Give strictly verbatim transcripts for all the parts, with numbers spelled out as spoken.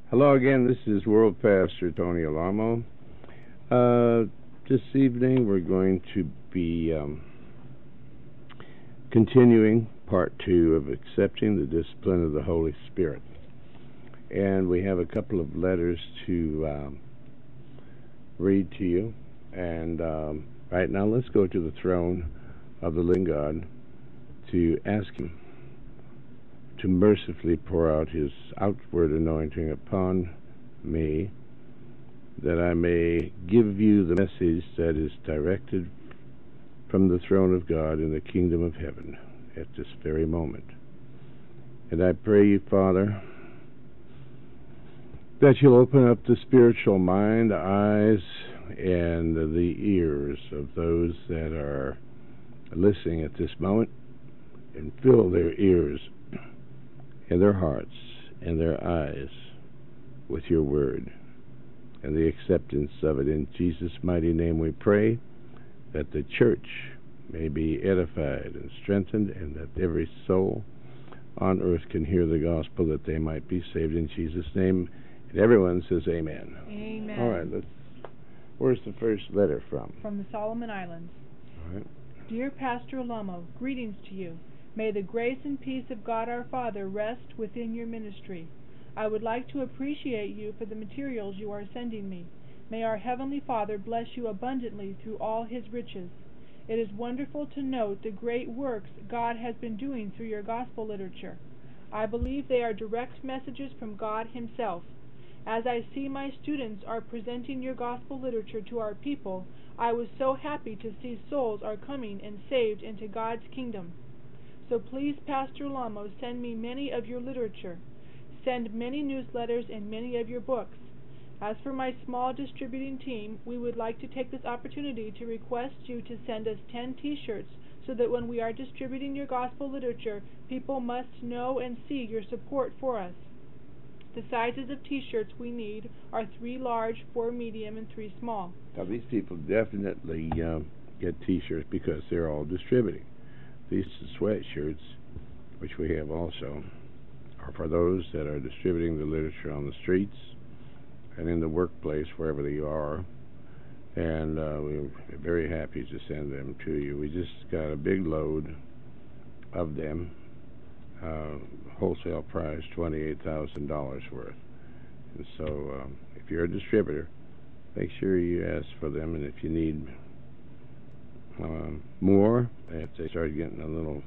Hello again, this is World Pastor Tony Alamo. Uh, this evening we're going to be um, continuing part two of accepting the discipline of the Holy Spirit. And we have a couple of letters to um, read to you. And um, right now let's go to the throne of the living God to ask Him to mercifully pour out His outward anointing upon me, that I may give you the message that is directed from the throne of God in the kingdom of heaven at this very moment. And I pray you, Father, that you'll open up the spiritual mind, eyes, and the ears of those that are listening at this moment, and fill their ears and their hearts and their eyes with your word and the acceptance of it. In Jesus' mighty name we pray that the church may be edified and strengthened, and that every soul on earth can hear the gospel, that they might be saved in Jesus' name. And everyone says amen. Amen. All right, let's, where's the first letter from? From the Solomon Islands. All right. Dear Pastor Alamo, greetings to you. May the grace and peace of God our Father rest within your ministry. I would like to appreciate you for the materials you are sending me. May our Heavenly Father bless you abundantly through all His riches. It is wonderful to note the great works God has been doing through your gospel literature. I believe they are direct messages from God Himself. As I see my students are presenting your gospel literature to our people, I was so happy to see souls are coming and saved into God's kingdom. So please, Pastor Alamo, send me many of your literature. Send many newsletters and many of your books. As for my small distributing team, we would like to take this opportunity to request you to send us ten t-shirts so that when we are distributing your gospel literature, people must know and see your support for us. The sizes of t-shirts we need are three large, four medium, and three small. Now these people definitely uh, get t-shirts because they're all distributing. These sweatshirts, which we have also, are for those that are distributing the literature on the streets and in the workplace, wherever they are. And uh, we're very happy to send them to you. We just got a big load of them, uh, wholesale price twenty-eight thousand dollars worth. And so um, if you're a distributor, make sure you ask for them, and if you need Um, more, if they start getting a little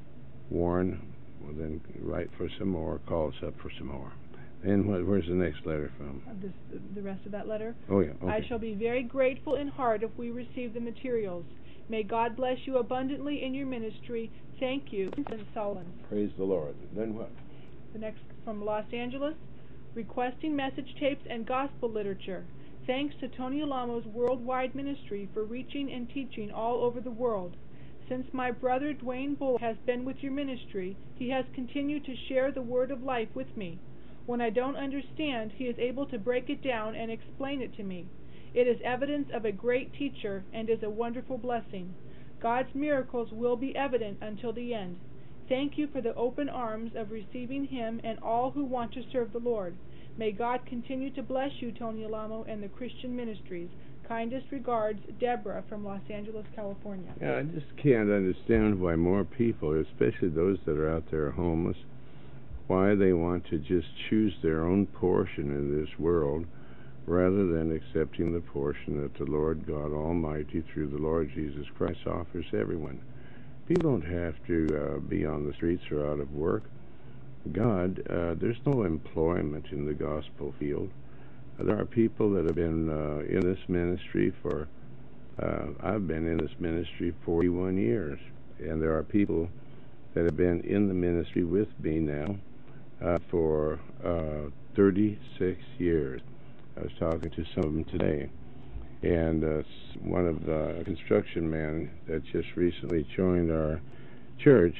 worn, well then write for some more, call us up for some more. And what, where's the next letter from? Uh, this, the, the rest of that letter? Oh yeah, okay. I shall be very grateful in heart if we receive the materials. May God bless you abundantly in your ministry. Thank you. Saint Solomon. Praise the Lord. Then what? The next from Los Angeles, requesting message tapes and gospel literature. Thanks to Tony Alamo's worldwide ministry for reaching and teaching all over the world. Since my brother Dwayne Bull has been with your ministry, he has continued to share the word of life with me. When I don't understand, he is able to break it down and explain it to me. It is evidence of a great teacher and is a wonderful blessing. God's miracles will be evident until the end. Thank you for the open arms of receiving him and all who want to serve the Lord. May God continue to bless you, Tony Alamo, and the Christian ministries. Kindest regards, Deborah from Los Angeles, California. Yeah, I just can't understand why more people, especially those that are out there homeless, why they want to just choose their own portion in this world rather than accepting the portion that the Lord God Almighty through the Lord Jesus Christ offers everyone. People don't have to uh, be on the streets or out of work. God, uh, there's no employment in the gospel field. Uh, there are people that have been uh, in this ministry for, uh, I've been in this ministry forty-one years, and there are people that have been in the ministry with me now uh, for uh, thirty-six years. I was talking to some of them today, and uh, one of the construction men that just recently joined our church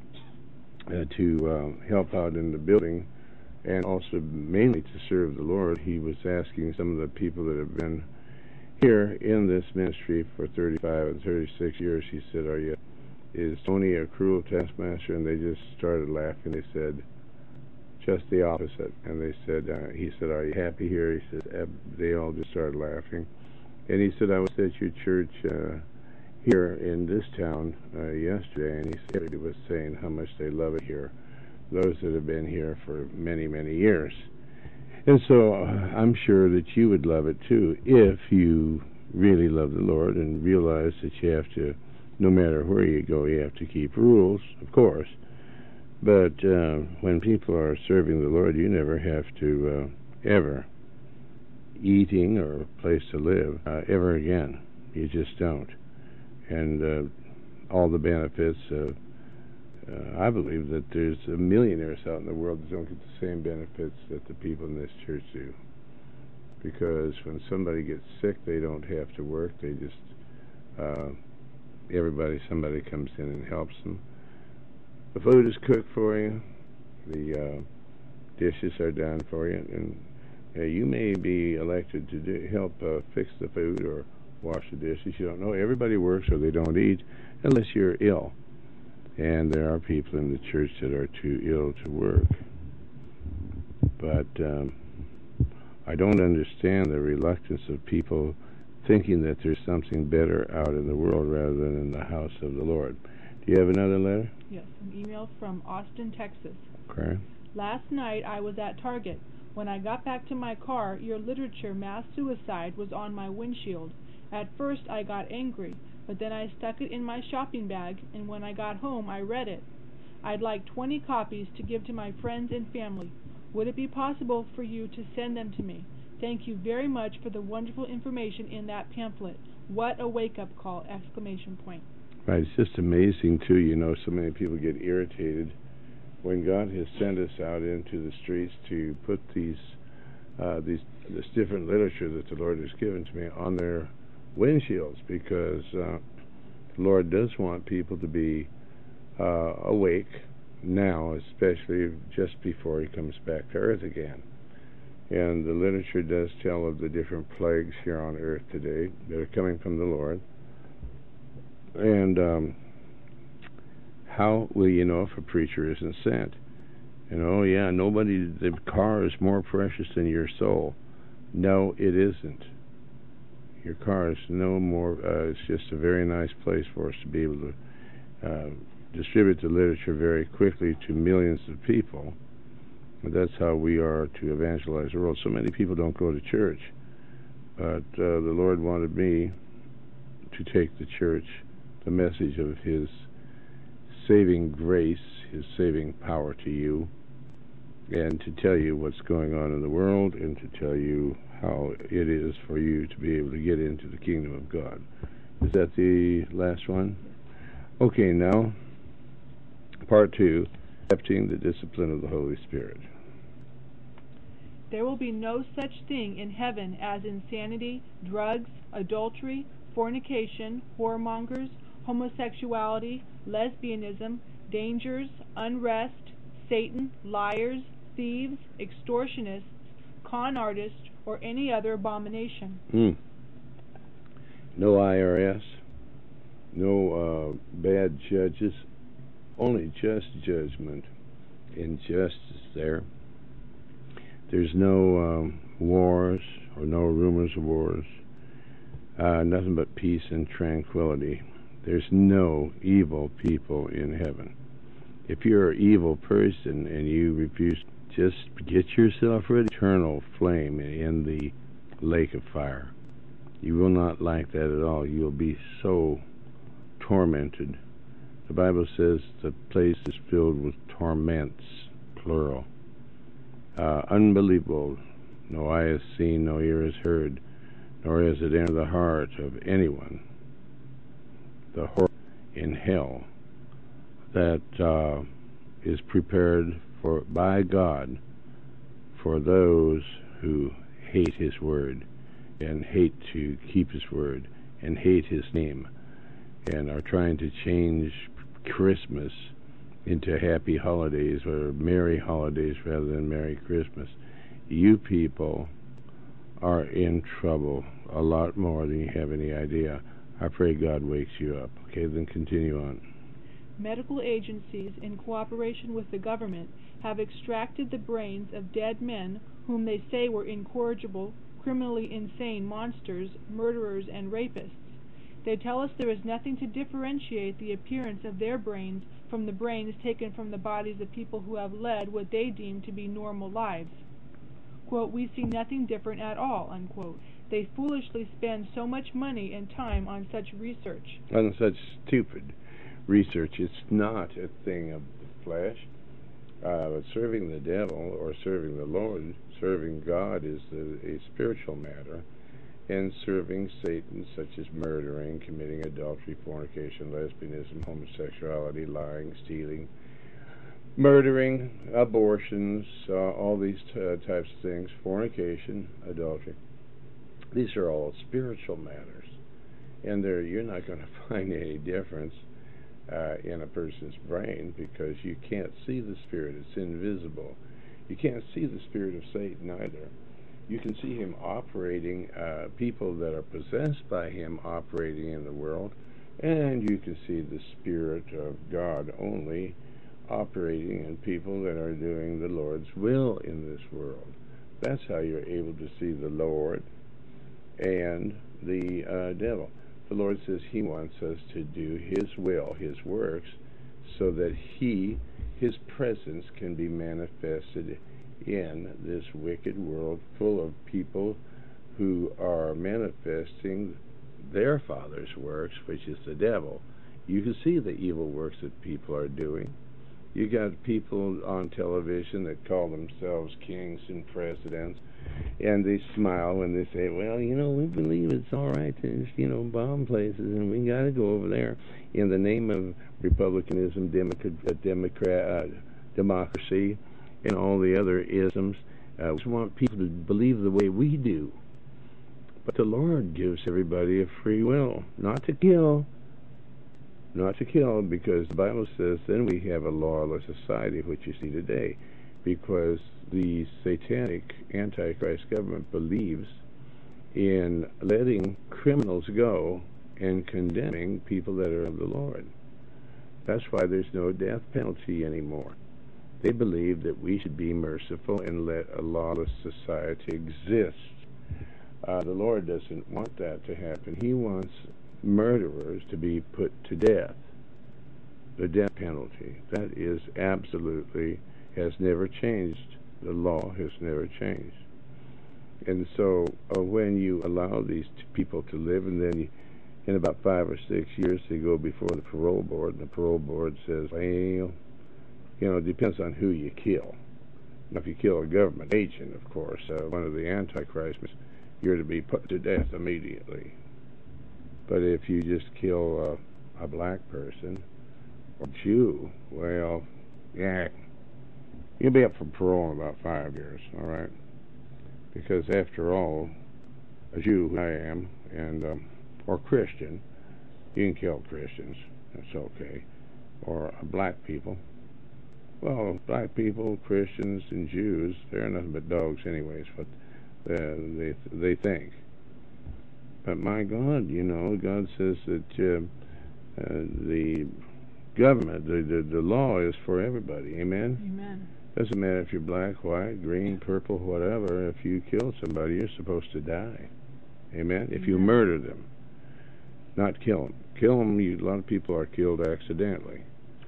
Uh, to uh, help out in the building, and also mainly to serve the Lord. He was asking some of the people that have been here in this ministry for thirty-five and thirty-six years, he said, "Are you, is Tony a cruel taskmaster?" And they just started laughing. They said, just the opposite. And they said, uh, he said, "Are you happy here?" He said, Ab they all just started laughing. And he said, "I was at your church uh, here in this town uh, yesterday," and he said he was saying how much they love it here, those that have been here for many, many years. And so uh, I'm sure that you would love it too if you really love the Lord and realize that you have to, no matter where you go, you have to keep rules, of course. But uh, when people are serving the Lord, you never have to uh, ever eating or a place to live uh, ever again. You just don't. And uh, all the benefits of Uh, I believe that there's uh, millionaires out in the world that don't get the same benefits that the people in this church do. Because when somebody gets sick, they don't have to work. They just, uh, everybody, somebody comes in and helps them. The food is cooked for you. The uh, dishes are done for you. And uh, you may be elected to do, help uh, fix the food or wash the dishes. You don't know. Everybody works or they don't eat unless you're ill. And there are people in the church that are too ill to work. But um, I don't understand the reluctance of people thinking that there's something better out in the world rather than in the house of the Lord. Do you have another letter? Yes, an email from Austin, Texas. Okay. Last night I was at Target. When I got back to my car, your literature, Mass Suicide, was on my windshield. At first I got angry, but then I stuck it in my shopping bag, and when I got home I read it. I'd like twenty copies to give to my friends and family. Would it be possible for you to send them to me? Thank you very much for the wonderful information in that pamphlet. What a wake-up call! Exclamation point. Right, it's just amazing, too. You know, so many people get irritated when God has sent us out into the streets to put these, uh, these this different literature that the Lord has given to me on their windshields, because uh, the Lord does want people to be uh, awake now, especially just before He comes back to earth again. And the literature does tell of the different plagues here on earth today that are coming from the Lord. And um, how will you know if a preacher isn't sent? And oh yeah, nobody, the car is more precious than your soul. No, it isn't. Your car is no more, uh, it's just a very nice place for us to be able to uh, distribute the literature very quickly to millions of people. And that's how we are to evangelize the world. So many people don't go to church, but uh, the Lord wanted me to take the church, the message of His saving grace, His saving power to you, and to tell you what's going on in the world, and to tell you how it is for you to be able to get into the kingdom of God. Is that the last one? Okay, now, part two, accepting the discipline of the Holy Spirit. There will be no such thing in heaven as insanity, drugs, adultery, fornication, whoremongers, homosexuality, lesbianism, dangers, unrest, Satan, liars, thieves, extortionists, con artists, or any other abomination. Mm. No I R S, no uh, bad judges, only just judgment and justice there. There's no um, wars or no rumors of wars, uh, nothing but peace and tranquility. There's no evil people in heaven. If you're an evil person and you refuse, just get yourself ready. Eternal flame in the lake of fire. You will not like that at all. You'll be so tormented. The Bible says the place is filled with torments, plural. Uh, unbelievable. No eye has seen, no ear has heard, nor has it entered the heart of anyone. The horror in hell that uh, is prepared for by God for those who hate His word and hate to keep His word and hate His name and are trying to change Christmas into happy holidays or merry holidays rather than Merry Christmas. You people are in trouble a lot more than you have any idea. I pray God wakes you up. Okay, then continue on. Medical agencies, in cooperation with the government, have extracted the brains of dead men whom they say were incorrigible, criminally insane monsters, murderers, and rapists. They tell us there is nothing to differentiate the appearance of their brains from the brains taken from the bodies of people who have led what they deem to be normal lives. Quote, "We see nothing different at all," unquote. They foolishly spend so much money and time on such research. On such stupid research. It's not a thing of the flesh. Uh, serving the devil or serving the Lord, serving God is a, a spiritual matter. And serving Satan, such as murdering, committing adultery, fornication, lesbianism, homosexuality, lying, stealing, murdering, abortions, uh, all these uh, types of things, fornication, adultery. These are all spiritual matters, and there you're not going to find any difference uh, in a person's brain because you can't see the spirit. It's invisible. You can't see the spirit of Satan either. You can see him operating, uh, people that are possessed by him operating in the world, and you can see the Spirit of God only operating in people that are doing the Lord's will in this world. That's how you're able to see the Lord and the uh, devil. The Lord says he wants us to do his will, his works, so that he, his presence can be manifested in this wicked world full of people who are manifesting their father's works, which is the devil. You can see the evil works that people are doing. You got people on television that call themselves kings and presidents, and they smile when they say, well, you know, we believe it's all right to just, you know, bomb places, and we got to go over there in the name of republicanism, democrat, democrat uh, democracy, and all the other isms. Uh, we want people to believe the way we do. But the Lord gives everybody a free will, not to kill, not to kill, because the Bible says then we have a lawless society, which you see today, because the satanic Antichrist government believes in letting criminals go and condemning people that are of the Lord. That's why there's no death penalty anymore. They believe that we should be merciful and let a lawless society exist. Uh, the Lord doesn't want that to happen. He wants murderers to be put to death. The death penalty. That is absolutely, has never changed. The law has never changed. And so uh, when you allow these t- people to live, and then you, in about five or six years they go before the parole board, and the parole board says, well, you know, it depends on who you kill. Now, if you kill a government agent, of course, uh, one of the Antichrists, you're to be put to death immediately. But if you just kill uh, a black person or Jew, well, yeah, you'll be up for parole in about five years, all right? Because after all, a Jew, who I am, and um, or Christian, you can kill Christians, that's okay, or uh, black people. Well, black people, Christians, and Jews, they're nothing but dogs anyways, but uh, they they think. But my God, you know, God says that uh, uh, the government, the, the the law is for everybody. Amen? Amen. Doesn't matter if you're black, white, green, purple, whatever. If you kill somebody, you're supposed to die. Amen? If you Amen. murder them, not kill them. Kill them, you, a lot of people are killed accidentally.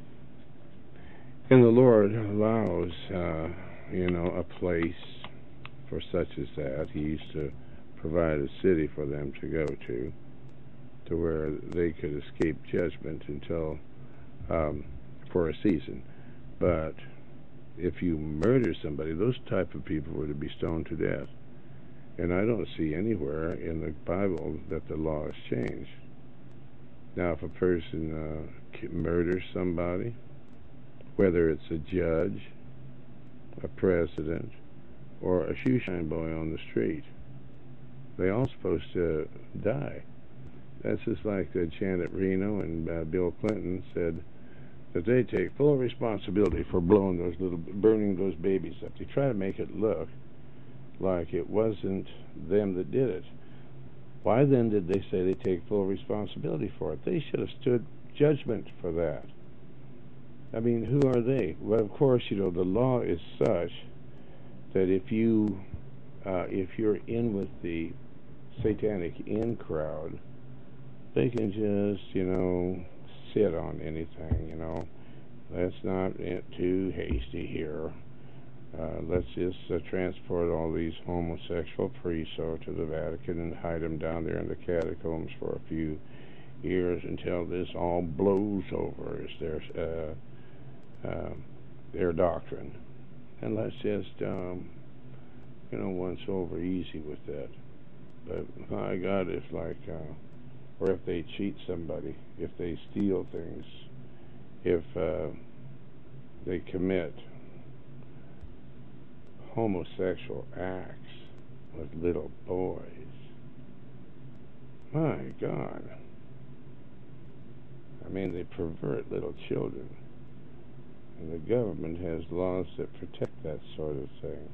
And the Lord allows, uh, you know, a place for such as that. He used to provide a city for them to go to, to where they could escape judgment until, um, for a season. But if you murder somebody, those type of people were to be stoned to death. And I don't see anywhere in the Bible that the law has changed. Now, if a person uh, murders somebody, whether it's a judge, a president, or a shoeshine boy on the street, they all supposed to die. That's just like uh, Janet Reno and uh, Bill Clinton said that they take full responsibility for blowing those little, burning those babies up. They try to make it look like it wasn't them that did it. Why then did they say they take full responsibility for it? They should have stood judgment for that. I mean, who are they? Well, of course, you know, the law is such that if you uh, if you're in with the satanic in crowd, they can just, you know, sit on anything, you know. Let's not get too hasty here. Uh, let's just uh, transport all these homosexual priests over to the Vatican and hide them down there in the catacombs for a few years until this all blows over, is their, uh, uh, their doctrine. And let's just, um, you know, once over easy with that. But my God, it's like, uh, or if they cheat somebody, if they steal things, if uh, they commit homosexual acts with little boys. My God. I mean, they pervert little children. And the government has laws that protect that sort of thing.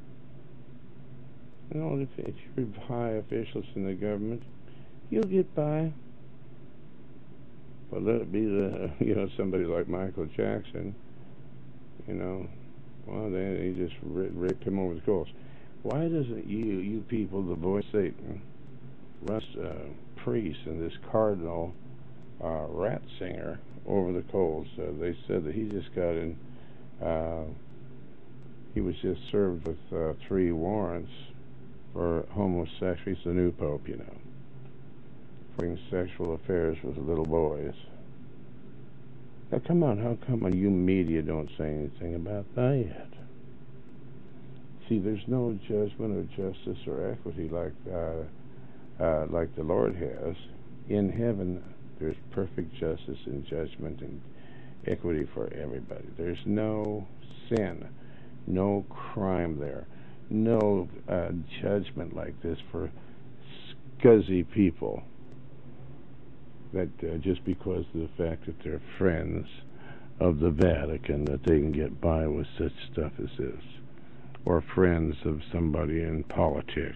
You know, if, if you're high officials in the government, you'll get by. But let it be the, you know, somebody like Michael Jackson, you know, well, then he just ripped him over the coals. Why doesn't you, you people, the voice of Satan, Russ uh, Priest and this Cardinal uh, Ratzinger over the coals? Uh, they said that he just got in, uh, he was just served with uh, three warrants for homosexual. He's the new pope, you know, for having sexual affairs with little boys. Now, come on, how come you media don't say anything about that yet? See, there's no judgment or justice or equity like uh, uh, like the Lord has. In heaven, there's perfect justice and judgment and equity for everybody. There's no sin, no crime there, no uh, judgment like this for scuzzy people. That uh, just because of the fact that they're friends of the Vatican, that they can get by with such stuff as this, or friends of somebody in politics.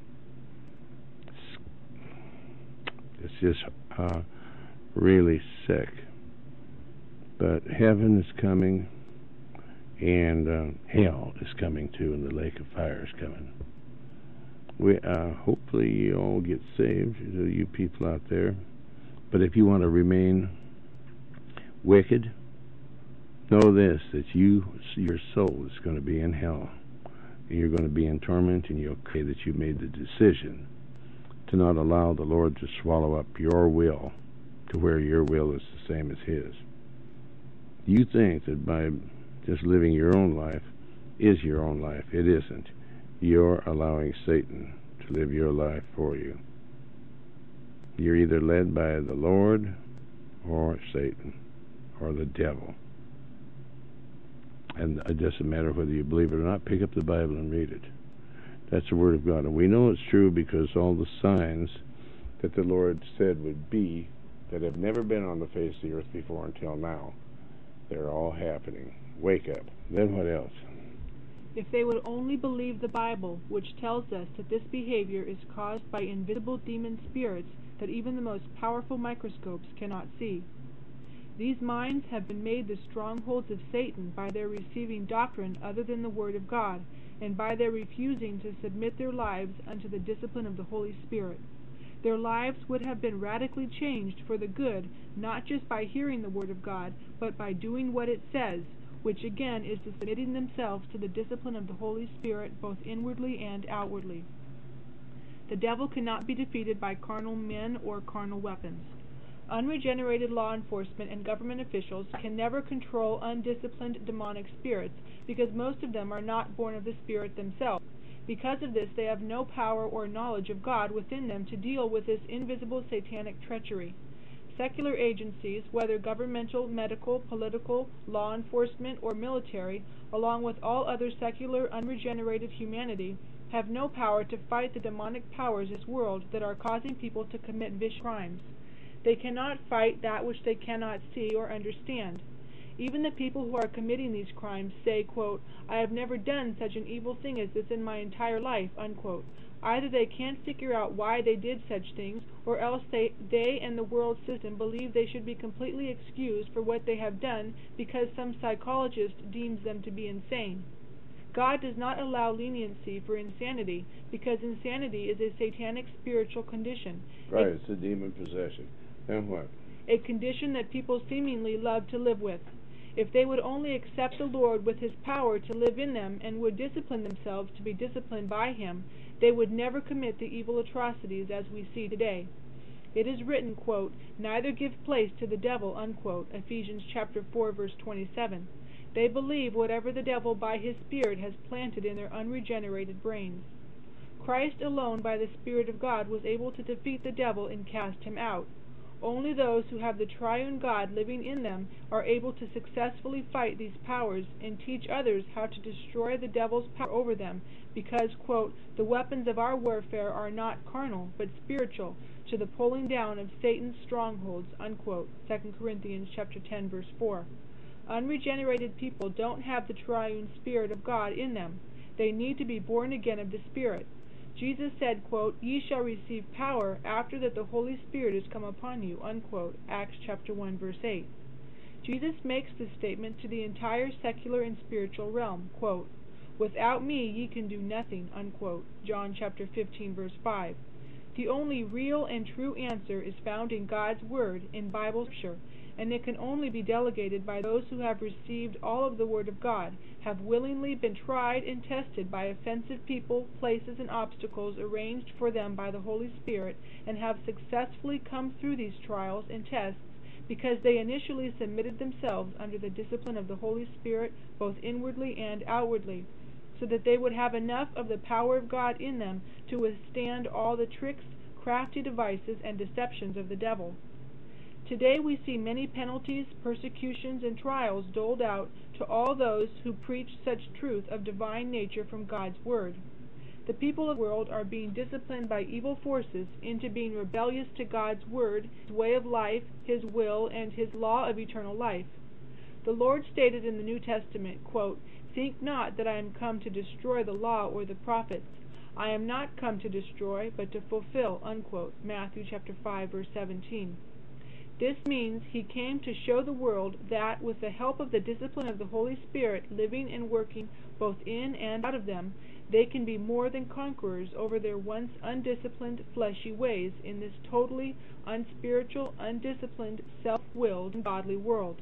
It's just uh, really sick. But heaven is coming, and uh, hell is coming too, and the lake of fire is coming. We uh, hopefully you all get saved, you people out there. But if you want to remain wicked, know this, that you, your soul is going to be in hell. And you're going to be in torment, and you're okay that you made the decision to not allow the Lord to swallow up your will to where your will is the same as His. You think that by just living your own life is your own life. It isn't. You're allowing Satan to live your life for you. You're either led by the Lord or Satan or the devil. And it doesn't matter whether you believe it or not. Pick up the Bible and read it. That's the Word of God. And we know it's true because all the signs that the Lord said would be that have never been on the face of the earth before until now, they're all happening. Wake up. Then what else? If they would only believe the Bible, which tells us that this behavior is caused by invisible demon spirits that even the most powerful microscopes cannot see. These minds have been made the strongholds of Satan by their receiving doctrine other than the Word of God, and by their refusing to submit their lives unto the discipline of the Holy Spirit. Their lives would have been radically changed for the good, not just by hearing the Word of God, but by doing what it says, which again is the submitting themselves to the discipline of the Holy Spirit both inwardly and outwardly. The devil cannot be defeated by carnal men or carnal weapons. Unregenerated law enforcement and government officials can never control undisciplined demonic spirits because most of them are not born of the Spirit themselves. Because of this, they have no power or knowledge of God within them to deal with this invisible satanic treachery. Secular agencies, whether governmental, medical, political, law enforcement, or military, along with all other secular, unregenerated humanity, have no power to fight the demonic powers in this world that are causing people to commit vicious crimes. They cannot fight that which they cannot see or understand. Even the people who are committing these crimes say, quote, "I have never done such an evil thing as this in my entire life," unquote, Either they can't figure out why they did such things, or else they, they and the world system believe they should be completely excused for what they have done because some psychologist deems them to be insane. God does not allow leniency for insanity, because insanity is a satanic spiritual condition. Right, it's a demon possession. Then what? A condition that people seemingly love to live with. If they would only accept the Lord with His power to live in them and would discipline themselves to be disciplined by Him, they would never commit the evil atrocities as we see today. It is written, quote, "Neither give place to the devil," unquote, Ephesians chapter four, verse twenty-seven. They believe whatever the devil by his Spirit has planted in their unregenerated brains. Christ alone by the Spirit of God was able to defeat the devil and cast him out. Only those who have the triune God living in them are able to successfully fight these powers and teach others how to destroy the devil's power over them, because, quote, "the weapons of our warfare are not carnal, but spiritual, to the pulling down of Satan's strongholds," unquote, Second Corinthians chapter ten, verse four. Unregenerated people don't have the triune Spirit of God in them. They need to be born again of the Spirit. Jesus said, quote, "Ye shall receive power after that the Holy Spirit is come upon you," unquote, Acts chapter one, verse eight. Jesus makes this statement to the entire secular and spiritual realm, quote, "Without me ye can do nothing," unquote, John chapter fifteen, verse five. The only real and true answer is found in God's Word, in Bible Scripture, and it can only be delegated by those who have received all of the Word of God, have willingly been tried and tested by offensive people, places, and obstacles arranged for them by the Holy Spirit, and have successfully come through these trials and tests because they initially submitted themselves under the discipline of the Holy Spirit, both inwardly and outwardly, so that they would have enough of the power of God in them to withstand all the tricks, crafty devices, and deceptions of the devil. Today we see many penalties, persecutions, and trials doled out to all those who preach such truth of divine nature from God's Word. The people of the world are being disciplined by evil forces into being rebellious to God's Word, His way of life, His will, and His law of eternal life. The Lord stated in the New Testament, quote, "Think not that I am come to destroy the law or the prophets. I am not come to destroy, but to fulfill," unquote, Matthew chapter five, verse seventeen. This means He came to show the world that, with the help of the discipline of the Holy Spirit living and working both in and out of them, they can be more than conquerors over their once undisciplined, fleshy ways in this totally unspiritual, undisciplined, self-willed, and godly world.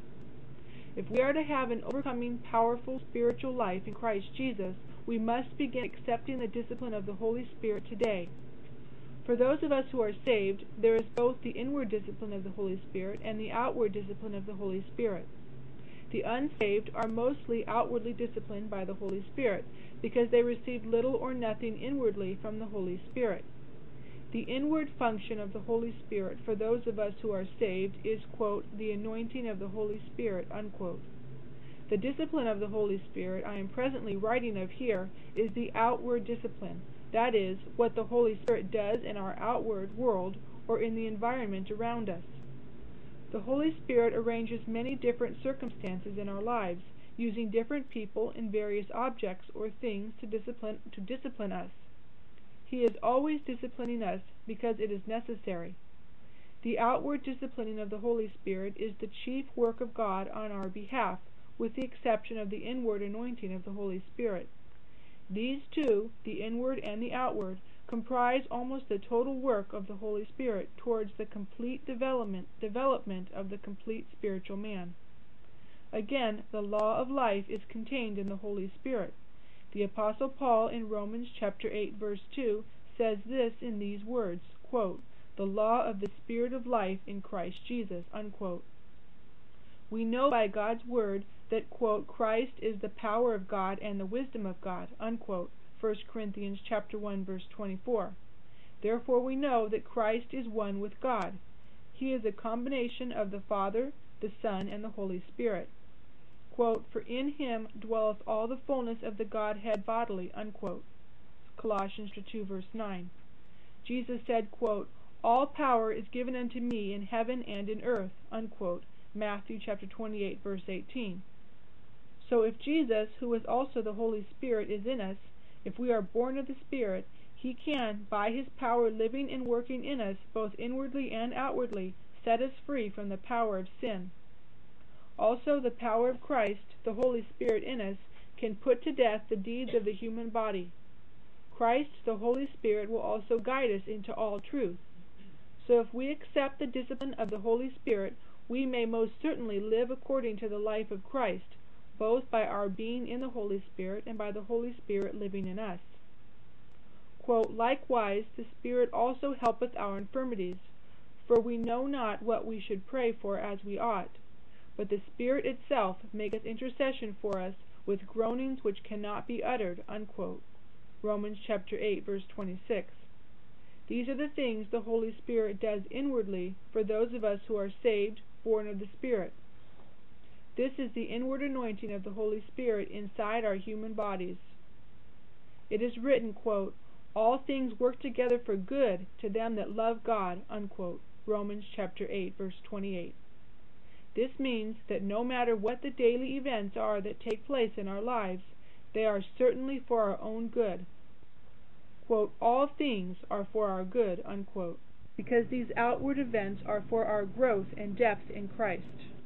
If we are to have an overcoming, powerful spiritual life in Christ Jesus, we must begin accepting the discipline of the Holy Spirit today. For those of us who are saved, there is both the inward discipline of the Holy Spirit and the outward discipline of the Holy Spirit. The unsaved are mostly outwardly disciplined by the Holy Spirit, because they receive little or nothing inwardly from the Holy Spirit. The inward function of the Holy Spirit for those of us who are saved is, quote, "the anointing of the Holy Spirit," unquote. The discipline of the Holy Spirit I am presently writing of here is the outward discipline. That is, what the Holy Spirit does in our outward world or in the environment around us. The Holy Spirit arranges many different circumstances in our lives, using different people and various objects or things to discipline, to discipline us. He is always disciplining us because it is necessary. The outward disciplining of the Holy Spirit is the chief work of God on our behalf, with the exception of the inward anointing of the Holy Spirit. These two, the inward and the outward, comprise almost the total work of the Holy Spirit towards the complete development, development of the complete spiritual man. Again, the law of life is contained in the Holy Spirit. The Apostle Paul in Romans chapter eight, verse two, says this in these words, quote, "the law of the Spirit of life in Christ Jesus," unquote. We know by God's Word that, quote, "Christ is the power of God and the wisdom of God," unquote, First Corinthians chapter one, verse twenty-four. Therefore we know that Christ is one with God. He is a combination of the Father, the Son, and the Holy Spirit. Quote, "For in Him dwelleth all the fullness of the Godhead bodily," unquote, Colossians two, verse nine. Jesus said, quote, "All power is given unto me in heaven and in earth," unquote, Matthew chapter twenty-eight, verse eighteen. So if Jesus, who is also the Holy Spirit, is in us, if we are born of the Spirit, He can, by his power living and working in us, both inwardly and outwardly, set us free from the power of sin. Also, the power of Christ, the Holy Spirit in us, can put to death the deeds of the human body. Christ, the Holy Spirit, will also guide us into all truth. So if we accept the discipline of the Holy Spirit, we may most certainly live according to the life of Christ, both by our being in the Holy Spirit and by the Holy Spirit living in us. Quote, likewise, the Spirit also helpeth our infirmities, for we know not what we should pray for as we ought. But the Spirit itself maketh intercession for us with groanings which cannot be uttered. Unquote. Romans chapter eight, verse twenty-six. These are the things the Holy Spirit does inwardly for those of us who are saved, born of the Spirit. This is the inward anointing of the Holy Spirit inside our human bodies. It is written, quote, all things work together for good to them that love God. Unquote. Romans chapter eight, verse twenty-eight. This means that no matter what the daily events are that take place in our lives, they are certainly for our own good. Quote, all things are for our good, unquote, because these outward events are for our growth and depth in Christ.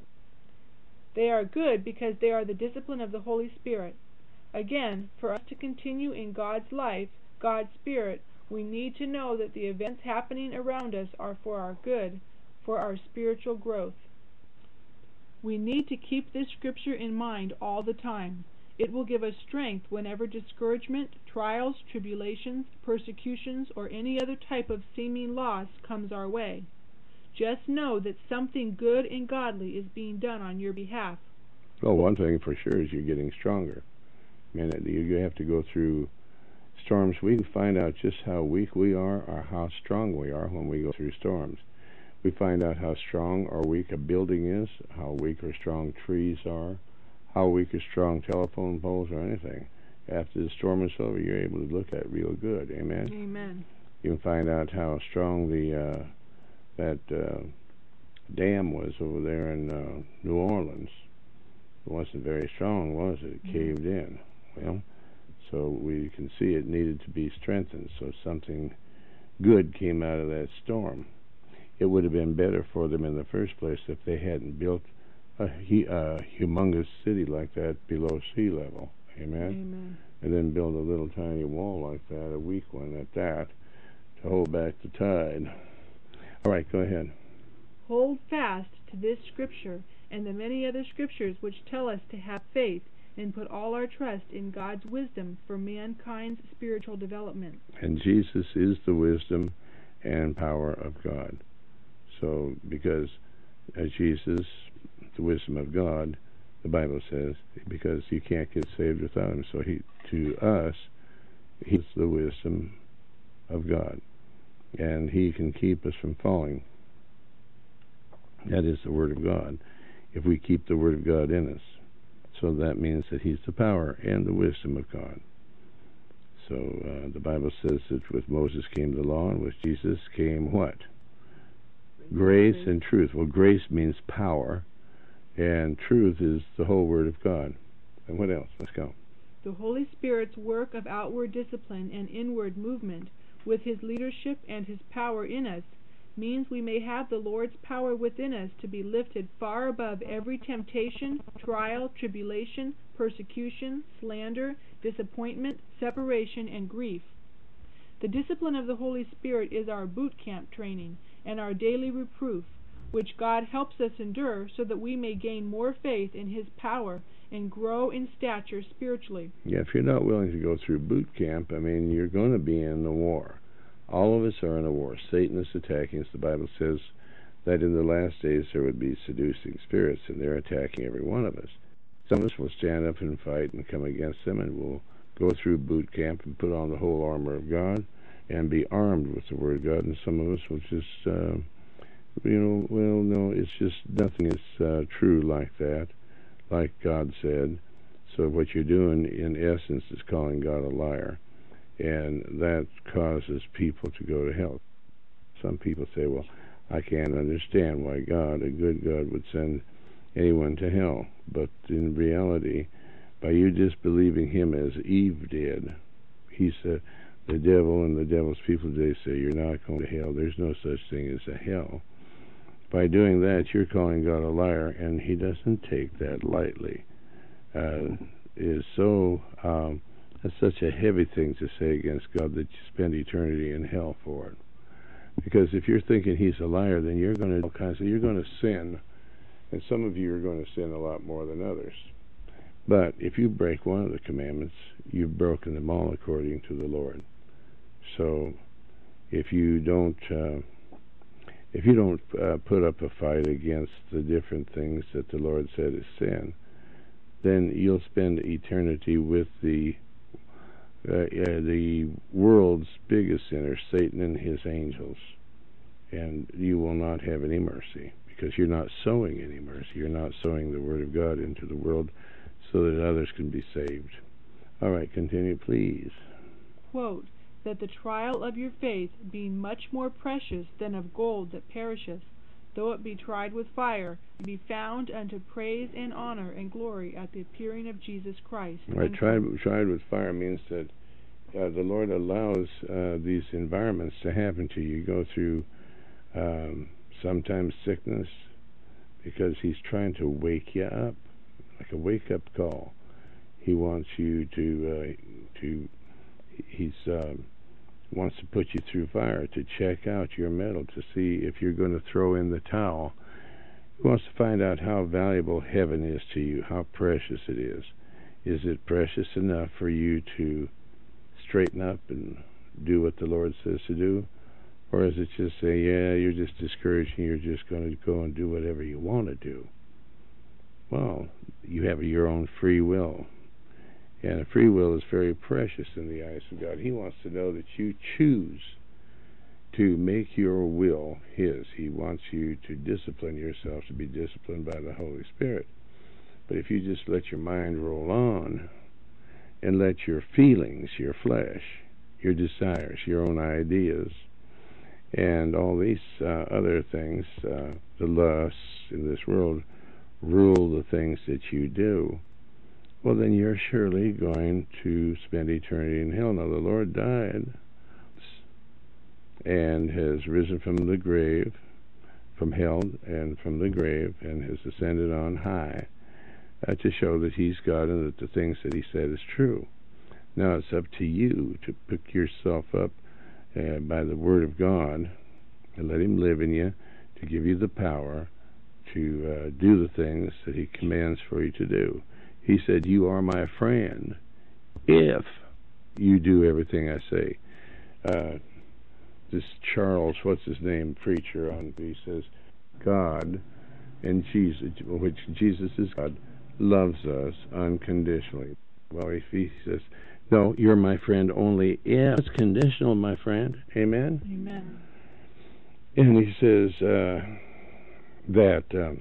They are good because they are the discipline of the Holy Spirit. Again, for us to continue in God's life, God's Spirit, we need to know that the events happening around us are for our good, for our spiritual growth. We need to keep this scripture in mind all the time. It will give us strength whenever discouragement, trials, tribulations, persecutions, or any other type of seeming loss comes our way. Just know that something good and godly is being done on your behalf. Well, one thing for sure is you're getting stronger. I mean, you have to go through storms. We can find out just how weak we are or how strong we are when we go through storms. We find out how strong or weak a building is, how weak or strong trees are, how weak or strong telephone poles or anything. After the storm is over, you're able to look at it real good. Amen? Amen. You can find out how strong the uh, that uh, dam was over there in uh, New Orleans. It wasn't very strong, was it? It caved in. Well, so we can see it needed to be strengthened, so something good came out of that storm. It would have been better for them in the first place if they hadn't built a, a humongous city like that below sea level. Amen? Amen. And then build a little tiny wall like that, a weak one at that, to hold back the tide. All right, go ahead. Hold fast to this scripture and the many other scriptures which tell us to have faith and put all our trust in God's wisdom for mankind's spiritual development. And Jesus is the wisdom and power of God. So, because uh, Jesus, the wisdom of God, the Bible says, because you can't get saved without him. So, he, to us, he's the wisdom of God. And he can keep us from falling. That is the Word of God, if we keep the Word of God in us. So that means that he's the power and the wisdom of God. So uh, the Bible says that with Moses came the law, and with Jesus came what? Grace, grace and truth. Well, grace means power, and truth is the whole Word of God. And what else? Let's go. The Holy Spirit's work of outward discipline and inward movement, with his leadership and his power in us, means we may have the Lord's power within us to be lifted far above every temptation, trial, tribulation, persecution, slander, disappointment, separation, and grief. The discipline of the Holy Spirit is our boot camp training and our daily reproof, which God helps us endure so that we may gain more faith in his power and grow in stature spiritually. Yeah, if you're not willing to go through boot camp, I mean, you're going to be in the war. All of us are in a war. Satan is attacking us. The Bible says that in the last days there would be seducing spirits, and they're attacking every one of us. Some of us will stand up and fight and come against them, and we'll go through boot camp and put on the whole armor of God and be armed with the Word of God. And some of us will just, uh, you know, well, no, it's just nothing is uh, true like that, like God said. So what you're doing, in essence, is calling God a liar. And that causes people to go to hell. Some people say, well, I can't understand why God, a good God, would send anyone to hell. But in reality, by you disbelieving him as Eve did, he said, the devil and the devil's people today say you're not going to hell. There's no such thing as a hell. By doing that, you're calling God a liar, and he doesn't take that lightly. Uh, it is so um, that's such a heavy thing to say against God that you spend eternity in hell for it. Because if you're thinking he's a liar, then you're going to all kinds of you're going to sin, and some of you are going to sin a lot more than others. But if you break one of the commandments, you've broken them all according to the Lord. So if you don't uh, if you don't uh, put up a fight against the different things that the Lord said is sin, then you'll spend eternity with the uh, uh, the world's biggest sinner, Satan and his angels, and you will not have any mercy because you're not sowing any mercy. You're not sowing the Word of God into the world so that others can be saved. All right, continue, please. Quote, that the trial of your faith, being much more precious than of gold that perisheth, though it be tried with fire, be found unto praise and honor and glory at the appearing of Jesus Christ. Right, tried, tried with fire means that uh, the Lord allows uh, these environments to happen to you. You go through um, sometimes sickness because he's trying to wake you up, like a wake-up call. He wants you to, uh, to he's uh, wants to put you through fire to check out your mettle, to see if you're going to throw in the towel. He wants to find out how valuable heaven is to you, how precious it is. Is it precious enough for you to straighten up and do what the Lord says to do? Or is it just say, yeah, you're just discouraged and you're just going to go and do whatever you want to do? Well, you have your own free will. And a free will is very precious in the eyes of God. He wants to know that you choose to make your will his. He wants you to discipline yourself, to be disciplined by the Holy Spirit. But if you just let your mind roll on and let your feelings, your flesh, your desires, your own ideas, and all these uh, other things, uh, the lusts in this world, rule the things that you do, well, then you're surely going to spend eternity in hell. Now, the Lord died and has risen from the grave, from hell and from the grave, and has ascended on high uh, to show that he's God and that the things that he said is true. Now, it's up to you to pick yourself up uh, by the Word of God and let him live in you, to give you the power to uh, do the things that he commands for you to do. He said, you are my friend if you do everything I say. Uh, this Charles, what's his name, preacher on, he says, God and Jesus, which Jesus is God, loves us unconditionally. Well, if he says, no, you're my friend only if it's conditional, my friend. Amen? Amen. And he says uh, that um,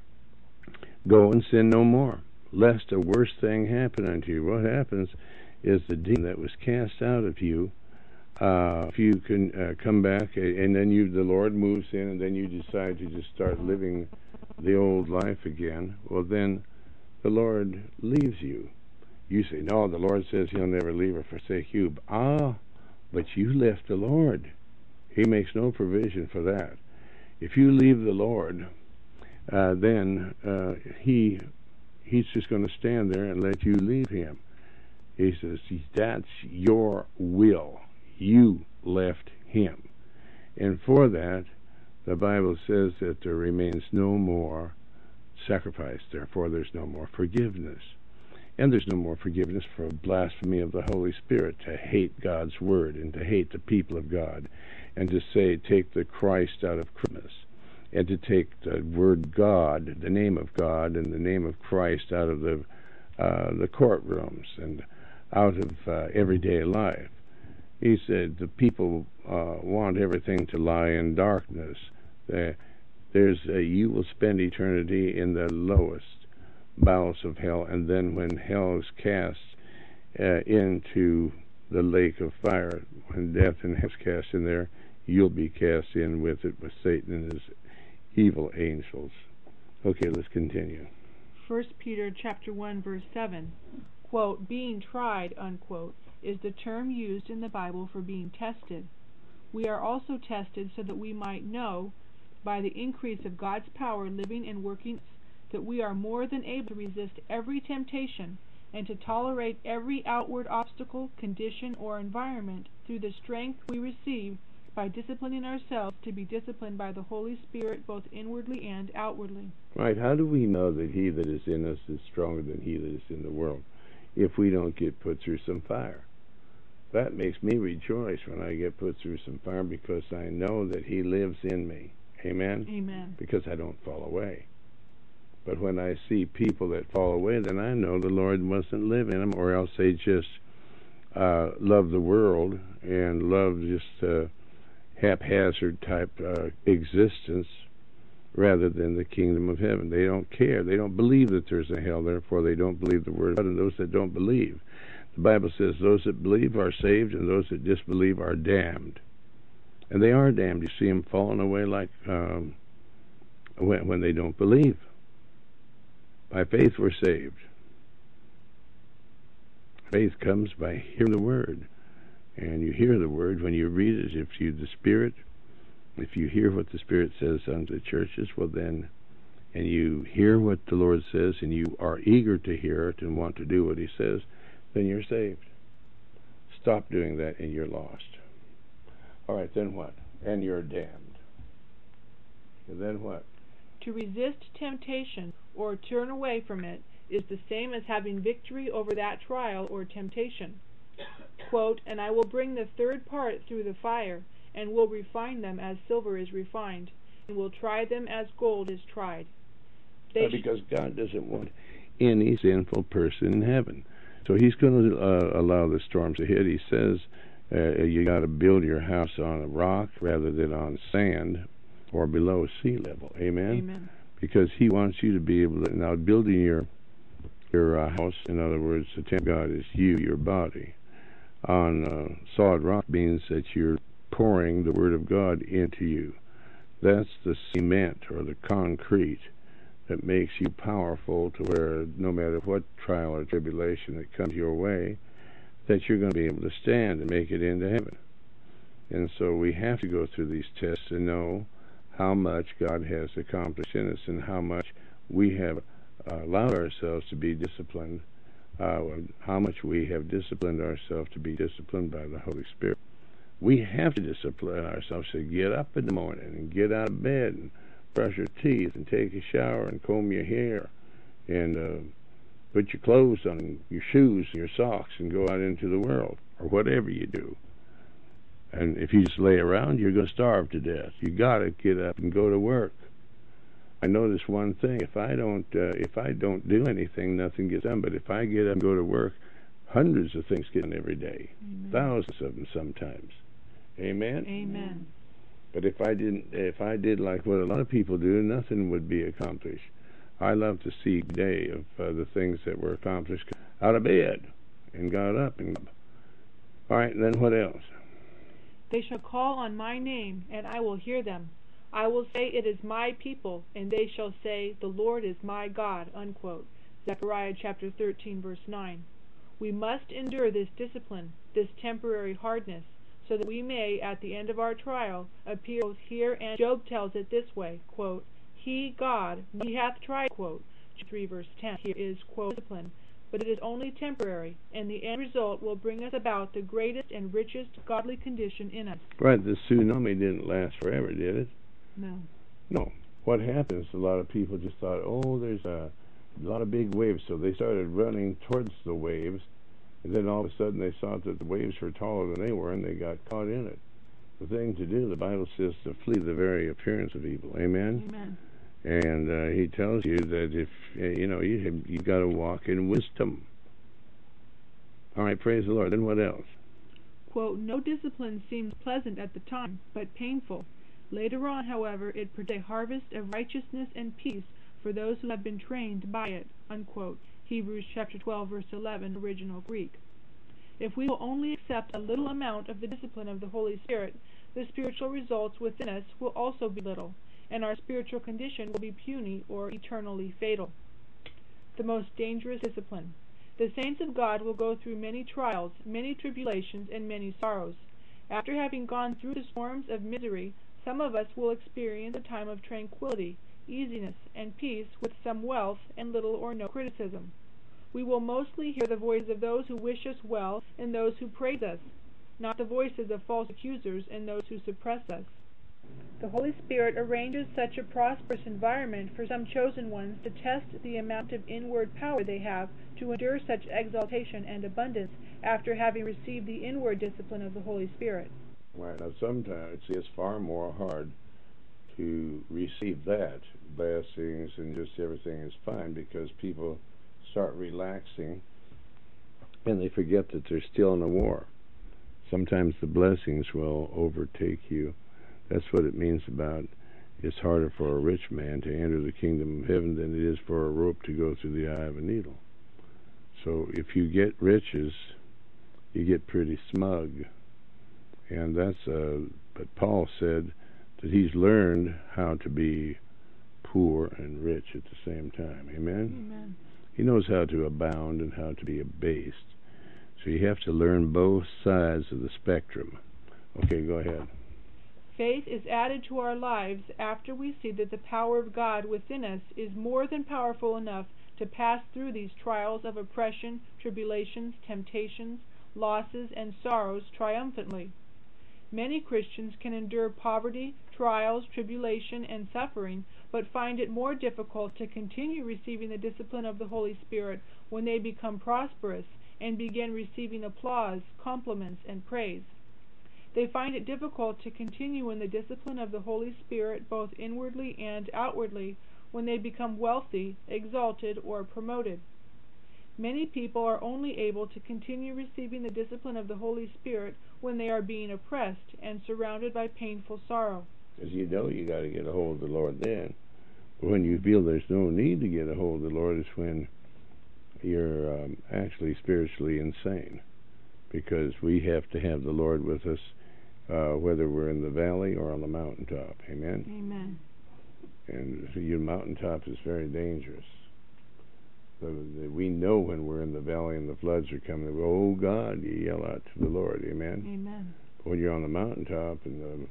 go and sin no more, lest a worse thing happen unto you. What happens is the demon that was cast out of you, uh, if you can uh, come back, and then you, the Lord moves in, and then you decide to just start living the old life again, well, then the Lord leaves you. You say, no, the Lord says he'll never leave or forsake you. Ah, but you left the Lord. He makes no provision for that. If you leave the Lord, uh, then uh, he he's just going to stand there and let you leave him. He says, that's your will. You left him. And for that, the Bible says that there remains no more sacrifice. Therefore, there's no more forgiveness. And there's no more forgiveness for blasphemy of the Holy Spirit, to hate God's Word and to hate the people of God, and to say, take the Christ out of Christmas, and to take the word God, the name of God, and the name of Christ out of the uh, the courtrooms and out of uh, everyday life. He said the people uh, want everything to lie in darkness. Uh, there's a, you will spend eternity in the lowest bowels of hell, and then when hell is cast uh, into the lake of fire, when death and hell is cast in there, you'll be cast in with it, with Satan and his evil angels. Okay, let's continue. First Peter chapter one verse seven, quote, being tried, unquote, is the term used in the Bible for being tested. We are also tested so that we might know, by the increase of God's power living and working, that we are more than able to resist every temptation and to tolerate every outward obstacle, condition, or environment through the strength we receive by disciplining ourselves to be disciplined by the Holy Spirit both inwardly and outwardly. Right. How do we know that he that is in us is stronger than he that is in the world if we don't get put through some fire? That makes me rejoice when I get put through some fire, because I know that he lives in me. Amen? Amen. Because I don't fall away. But when I see people that fall away, then I know the Lord mustn't live in them, or else they just uh, love the world and love just uh, haphazard type uh, existence rather than the kingdom of heaven. They don't care. They don't believe that there's a hell, therefore they don't believe the word of God. And those that don't believe, the Bible says those that believe are saved and those that disbelieve are damned. And they are damned. You see them falling away like um, when, when they don't believe. By faith we're saved. Faith comes by hearing the word. And you hear the word when you read it. If you the Spirit, if you hear what the Spirit says unto the churches, well then, and you hear what the Lord says, and you are eager to hear it and want to do what he says, then you're saved. Stop doing that and you're lost. All right, then what? And you're damned. And then what? To resist temptation or turn away from it is the same as having victory over that trial or temptation. Quote, and I will bring the third part through the fire, and will refine them as silver is refined, and will try them as gold is tried. They uh, because God doesn't want any sinful person in heaven. So he's going to uh, allow the storms to hit. He says uh, you got to build your house on a rock rather than on sand or below sea level. Amen? Amen. Because he wants you to be able to, now building your your uh, house, in other words, the temple of God is you, your body, on uh, solid rock means that you're pouring the Word of God into you. That's the cement or the concrete that makes you powerful to where no matter what trial or tribulation that comes your way, that you're going to be able to stand and make it into heaven. And so we have to go through these tests to know how much God has accomplished in us and how much we have uh, allowed ourselves to be disciplined, uh, how much we have disciplined ourselves to be disciplined by the Holy Spirit. We have to discipline ourselves to get up in the morning and get out of bed and brush your teeth and take a shower and comb your hair and uh, put your clothes on, your shoes and your socks, and go out into the world, or whatever you do. And if you just lay around, you're going to starve to death. You got to get up and go to work. I notice one thing: if I don't, uh, if I don't do anything, nothing gets done. But if I get up and go to work, hundreds of things get done every day, Amen. Thousands of them sometimes. Amen. Amen. But if I didn't, if I did like what a lot of people do, nothing would be accomplished. I love to see the day of uh, the things that were accomplished out of bed and got up and. All right, and then what else? They shall call on my name, and I will hear them. I will say, it is my people, and they shall say, the Lord is my God. Unquote. Zechariah chapter thirteen, verse nine. We must endure this discipline, this temporary hardness, so that we may, at the end of our trial, appear both here and. Job tells it this way, quote, He, God, he hath tried, quote, three verse ten, here is, quote, discipline, but it is only temporary, and the end result will bring us about the greatest and richest godly condition in us. Right, the tsunami didn't last forever, did it? No. No. What happens, a lot of people just thought, oh, there's a, a lot of big waves, so they started running towards the waves, and then all of a sudden they saw that the waves were taller than they were, and they got caught in it. The thing to do, the Bible says, to flee the very appearance of evil. Amen? Amen. And uh, he tells you that if, uh, you know, you have, you've got to walk in wisdom. All right, praise the Lord. Then what else? Quote, no discipline seems pleasant at the time, but painful. Later on, however, it produces a harvest of righteousness and peace for those who have been trained by it. Unquote. Hebrews chapter twelve, verse eleven, original Greek. If we will only accept a little amount of the discipline of the Holy Spirit, the spiritual results within us will also be little, and our spiritual condition will be puny or eternally fatal. The most dangerous discipline. The saints of God will go through many trials, many tribulations, and many sorrows. After having gone through the storms of misery, some of us will experience a time of tranquility, easiness, and peace, with some wealth and little or no criticism. We will mostly hear the voices of those who wish us well and those who praise us, not the voices of false accusers and those who suppress us. The Holy Spirit arranges such a prosperous environment for some chosen ones to test the amount of inward power they have to endure such exaltation and abundance after having received the inward discipline of the Holy Spirit. Right. Now, sometimes it's far more hard to receive that. Blessings and just everything is fine because people start relaxing and they forget that they're still in a war. Sometimes the blessings will overtake you. That's what it means about it's harder for a rich man to enter the kingdom of heaven than it is for a rope to go through the eye of a needle. So if you get riches, you get pretty smug. And that's, uh, but Paul said that he's learned how to be poor and rich at the same time. Amen? Amen. He knows how to abound and how to be abased. So you have to learn both sides of the spectrum. Okay, go ahead. Faith is added to our lives after we see that the power of God within us is more than powerful enough to pass through these trials of oppression, tribulations, temptations, losses, and sorrows triumphantly. Many Christians can endure poverty, trials, tribulation, and suffering, but find it more difficult to continue receiving the discipline of the Holy Spirit when they become prosperous and begin receiving applause, compliments, and praise. They find it difficult to continue in the discipline of the Holy Spirit both inwardly and outwardly when they become wealthy, exalted, or promoted. Many people are only able to continue receiving the discipline of the Holy Spirit when they are being oppressed and surrounded by painful sorrow. Because you know you got to get a hold of the Lord then. But when you feel there's no need to get a hold of the Lord is when you're um, actually spiritually insane. Because we have to have the Lord with us uh, whether we're in the valley or on the mountaintop. Amen? Amen. And so your mountaintop is very dangerous. So that we know when we're in the valley and the floods are coming. We go, oh God, you yell out to the Lord. Amen? Amen. But when you're on the mountaintop and the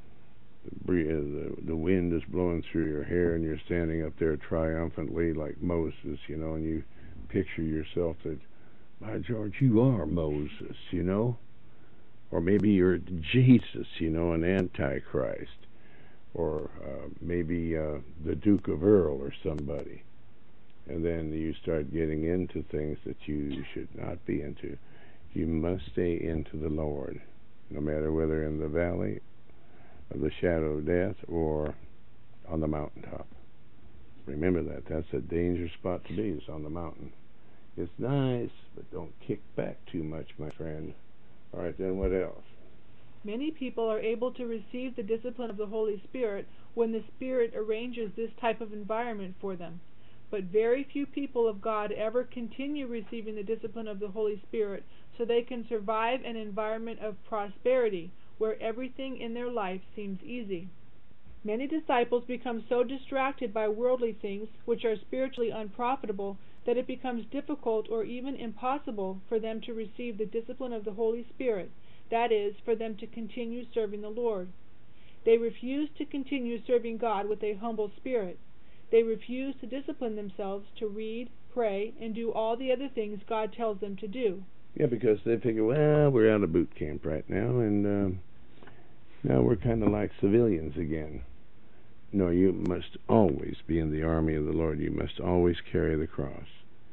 The, the the wind is blowing through your hair and you're standing up there triumphantly like Moses, you know, and you picture yourself that, by George, you are Moses, you know, or maybe you're Jesus, you know, an Antichrist, or uh, maybe uh, the Duke of Earl or somebody, and then you start getting into things that you should not be into. You must stay into the Lord, no matter whether in the valley of the shadow of death or on the mountaintop. Remember that. That's a dangerous spot to be, is on the mountain. It's nice, but don't kick back too much, my friend. All right, then what else? Many people are able to receive the discipline of the Holy Spirit when the Spirit arranges this type of environment for them. But very few people of God ever continue receiving the discipline of the Holy Spirit so they can survive an environment of prosperity, where everything in their life seems easy. Many disciples become so distracted by worldly things, which are spiritually unprofitable, that it becomes difficult or even impossible for them to receive the discipline of the Holy Spirit, that is, for them to continue serving the Lord. They refuse to continue serving God with a humble spirit. They refuse to discipline themselves to read, pray, and do all the other things God tells them to do. Yeah, because they figure, well, we're out of boot camp right now, and um, now we're kind of like civilians again. No, you must always be in the army of the Lord. You must always carry the cross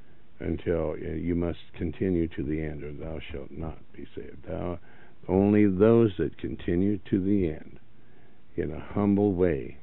until uh, you must continue to the end, or thou shalt not be saved. Thou, only those that continue to the end in a humble way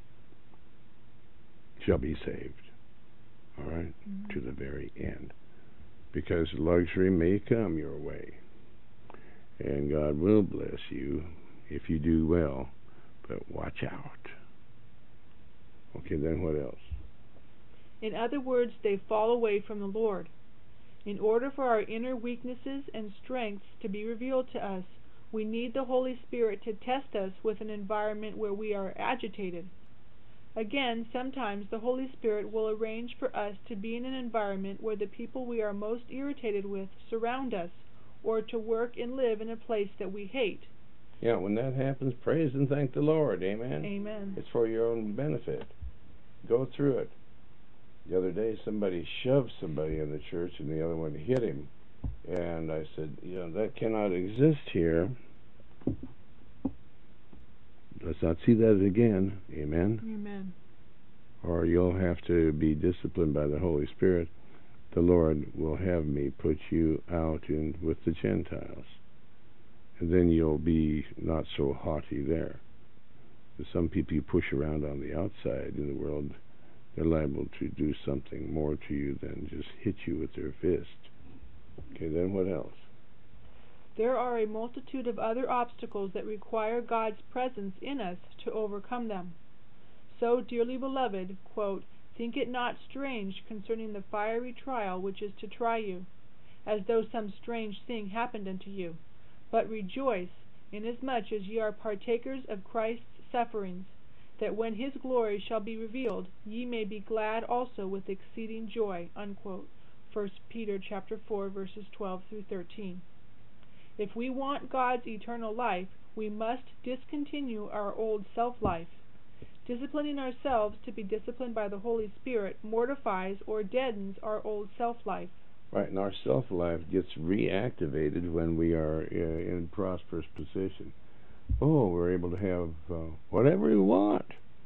shall be saved. All right? Mm-hmm. To the very end. Because luxury may come your way, and God will bless you if you do well, but watch out. Okay, then what else? In other words, they fall away from the Lord. In order for our inner weaknesses and strengths to be revealed to us, we need the Holy Spirit to test us with an environment where we are agitated. Again, sometimes the Holy Spirit will arrange for us to be in an environment where the people we are most irritated with surround us, or to work and live in a place that we hate. Yeah, when that happens, praise and thank the Lord. Amen. Amen. It's for your own benefit. Go through it. The other day, somebody shoved somebody in the church, and the other one hit him. And I said, you know, that cannot exist here. Let's not see that again. Amen. Amen. Or you'll have to be disciplined by the Holy Spirit. The Lord will have me put you out in with the Gentiles. And then you'll be not so haughty there. Some people you push around on the outside in the world, they're liable to do something more to you than just hit you with their fist. Okay, then what else? There are a multitude of other obstacles that require God's presence in us to overcome them. So, dearly beloved, quote, think it not strange concerning the fiery trial which is to try you, as though some strange thing happened unto you. But rejoice, inasmuch as ye are partakers of Christ's sufferings, that when his glory shall be revealed, ye may be glad also with exceeding joy. Unquote. First Peter chapter four, verses twelve through thirteen. If we want God's eternal life, we must discontinue our old self-life. Disciplining ourselves to be disciplined by the Holy Spirit mortifies or deadens our old self-life. Right, and our self-life gets reactivated when we are uh, in prosperous position. Oh, we're able to have uh, whatever you want.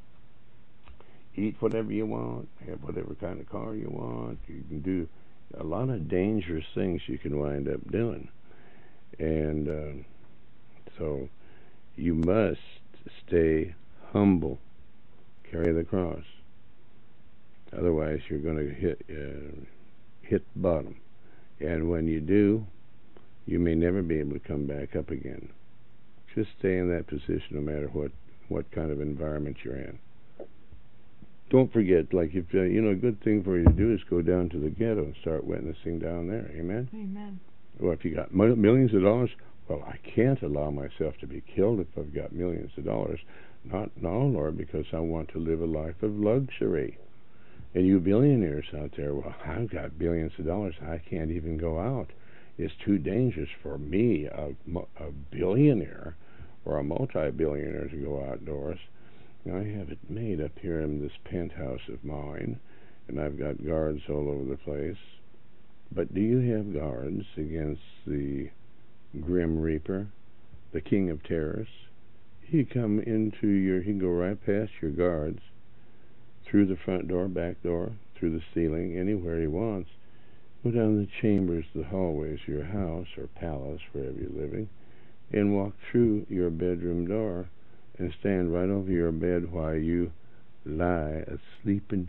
Eat whatever you want. Have whatever kind of car you want. You can do a lot of dangerous things you can wind up doing. And uh, so you must stay humble. Carry the cross. Otherwise, you're going to hit uh, hit bottom. And when you do, you may never be able to come back up again. Just stay in that position no matter what, what kind of environment you're in. Don't forget, like, if uh, you know, a good thing for you to do is go down to the ghetto and start witnessing down there. Amen? Amen. Well, if you got millions of dollars, well, I can't allow myself to be killed if I've got millions of dollars. Not, no, Lord, because I want to live a life of luxury. And you billionaires out there, well, I've got billions of dollars. I can't even go out. It's too dangerous for me, a, a billionaire or a multi-billionaire, to go outdoors. Now, I have it made up here in this penthouse of mine, and I've got guards all over the place. But do you have guards against the Grim Reaper, the King of Terrors? He come into your, he can go right past your guards, through the front door, back door, through the ceiling, anywhere he wants. Go down the chambers, the hallways of your house or palace, wherever you're living, and walk through your bedroom door and stand right over your bed while you lie asleeping.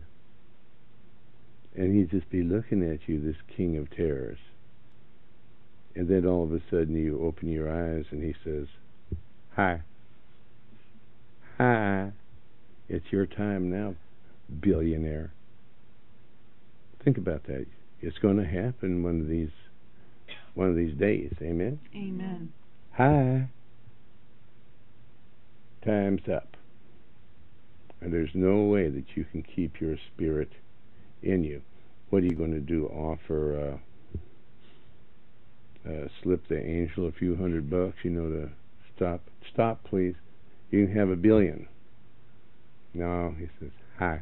And he'd just be looking at you, this King of Terrors. And then all of a sudden you open your eyes and he says, hi. Hi. It's your time now, billionaire. Think about that. It's going to happen one of these one of these days. Amen? Amen. Hi. Time's up. And there's no way that you can keep your spirit in you. What are you going to do? Offer uh, uh, slip the angel a few hundred bucks, you know, to stop stop please. You can have a billion. No, he says, hi.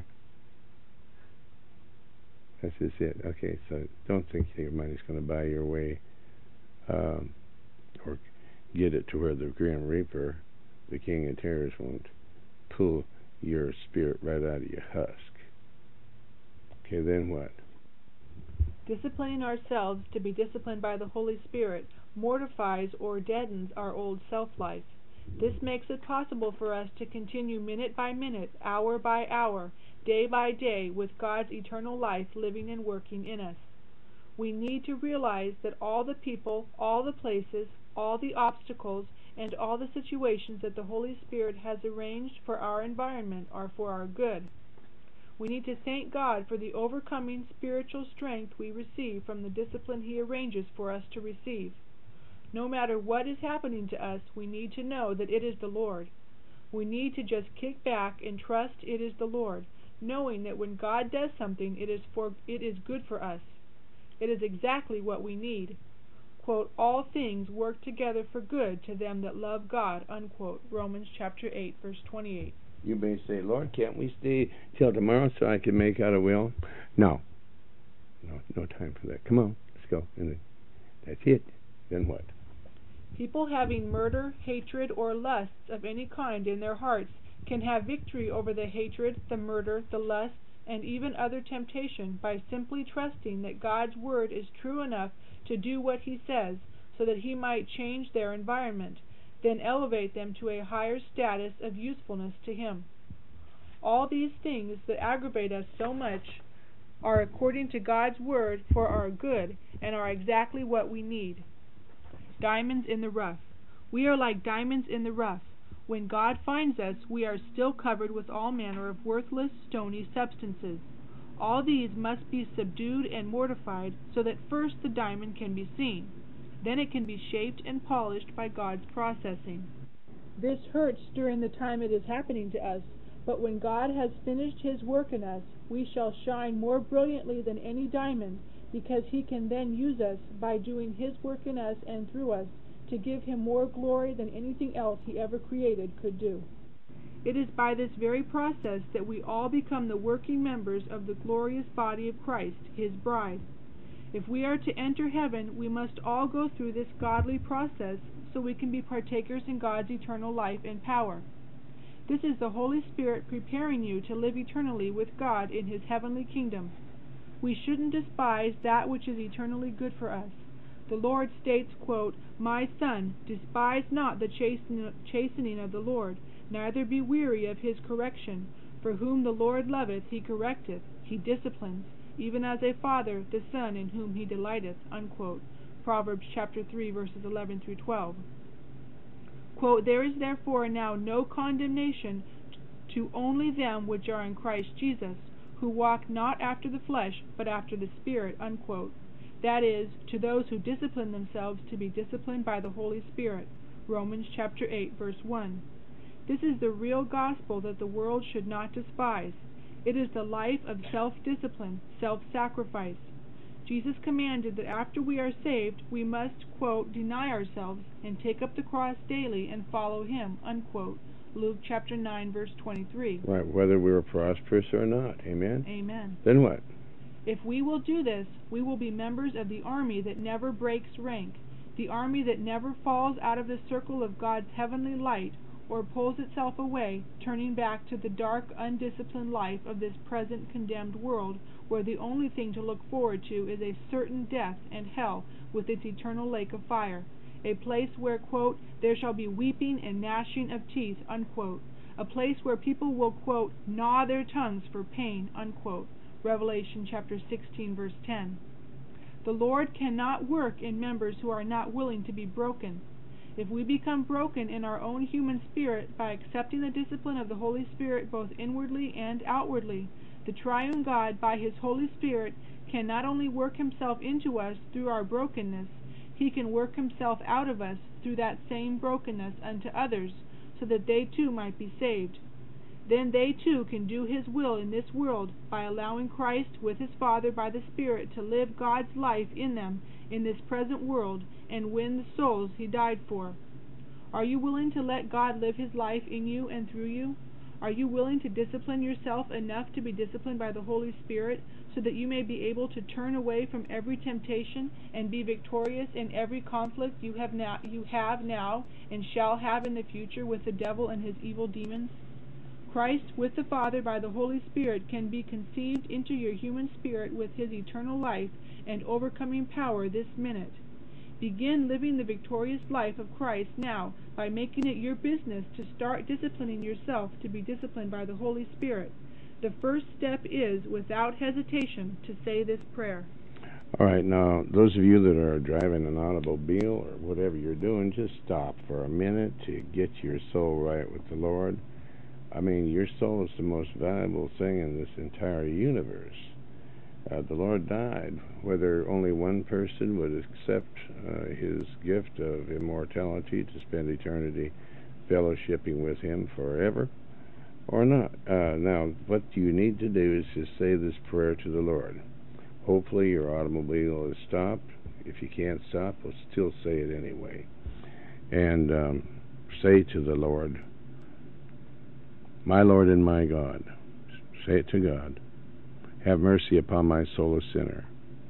That's just it. Okay, so don't think your money's going to buy your way um, or get it to where the Grim Reaper, the King of Terrors, won't pull your spirit right out of your husk. Okay, then what? Disciplining ourselves to be disciplined by the Holy Spirit mortifies or deadens our old self-life. This makes it possible for us to continue minute by minute, hour by hour, day by day, with God's eternal life living and working in us. We need to realize that all the people, all the places, all the obstacles, and all the situations that the Holy Spirit has arranged for our environment are for our good. We need to thank God for the overcoming spiritual strength we receive from the discipline He arranges for us to receive. No matter what is happening to us, we need to know that it is the Lord. We need to just kick back and trust it is the Lord, knowing that when God does something, it is for it is good for us. It is exactly what we need. Quote, all things work together for good to them that love God, unquote. Romans chapter eight, verse twenty-eight. You may say, Lord, can't we stay till tomorrow so I can make out a will? No. No, no time for that. Come on, let's go. And then, that's it. Then what? People having murder, hatred, or lusts of any kind in their hearts can have victory over the hatred, the murder, the lusts, and even other temptation by simply trusting that God's word is true enough to do what he says, so that he might change their environment, then elevate them to a higher status of usefulness to him. All these things that aggravate us so much are according to God's word for our good and are exactly what we need. Diamonds in the rough. We are like diamonds in the rough. When God finds us, we are still covered with all manner of worthless, stony substances. All these must be subdued and mortified, so that first the diamond can be seen. Then it can be shaped and polished by God's processing. This hurts during the time it is happening to us, but when God has finished his work in us, we shall shine more brilliantly than any diamond, because he can then use us by doing his work in us and through us to give him more glory than anything else he ever created could do. It is by this very process that we all become the working members of the glorious body of Christ, his bride. If we are to enter heaven, we must all go through this godly process so we can be partakers in God's eternal life and power. This is the Holy Spirit preparing you to live eternally with God in his heavenly kingdom. We shouldn't despise that which is eternally good for us. The Lord states, quote, my son, despise not the chastening of the Lord, neither be weary of his correction. For whom the Lord loveth he correcteth, he disciplines, even as a father the son in whom he delighteth, unquote. Proverbs chapter three, verses eleven through twelve. Quote, there is therefore now no condemnation to only them which are in Christ Jesus, who walk not after the flesh, but after the Spirit, unquote. That is, to those who discipline themselves to be disciplined by the Holy Spirit. Romans chapter eight, verse one. This is the real gospel that the world should not despise. It is the life of self-discipline, self-sacrifice. Jesus commanded that after we are saved, we must, quote, deny ourselves and take up the cross daily and follow him, unquote. Luke chapter nine, verse twenty-three. Right, whether we were prosperous or not. Amen? Amen. Then what? If we will do this, we will be members of the army that never breaks rank, the army that never falls out of the circle of God's heavenly light or pulls itself away, turning back to the dark, undisciplined life of this present condemned world, where the only thing to look forward to is a certain death and hell with its eternal lake of fire, a place where, quote, there shall be weeping and gnashing of teeth, unquote, a place where people will, quote, gnaw their tongues for pain, unquote. Revelation chapter sixteen, verse ten. The Lord cannot work in members who are not willing to be broken. If we become broken in our own human spirit by accepting the discipline of the Holy Spirit both inwardly and outwardly, the triune God, by his Holy Spirit, can not only work himself into us through our brokenness, he can work himself out of us through that same brokenness unto others, so that they too might be saved. Then they too can do his will in this world by allowing Christ with his Father by the Spirit to live God's life in them in this present world and win the souls he died for. Are you willing to let God live his life in you and through you? Are you willing to discipline yourself enough to be disciplined by the Holy Spirit, so that you may be able to turn away from every temptation and be victorious in every conflict you have now, you have now and shall have in the future with the devil and his evil demons? Christ with the Father by the Holy Spirit can be conceived into your human spirit with his eternal life and overcoming power this minute. Begin living the victorious life of Christ now by making it your business to start disciplining yourself to be disciplined by the Holy Spirit. The first step is, without hesitation, to say this prayer. All right, now, those of you that are driving an automobile or whatever you're doing, just stop for a minute to get your soul right with the Lord. I mean, your soul is the most valuable thing in this entire universe. Uh, the Lord died. Whether only one person would accept uh, his gift of immortality to spend eternity fellowshipping with him forever or not. Uh, now, what you need to do is just say this prayer to the Lord. Hopefully your automobile is stopped. If you can't stop, we'll still say it anyway. And um, say to the Lord, my Lord and my God, say it to God, have mercy upon my soul a sinner.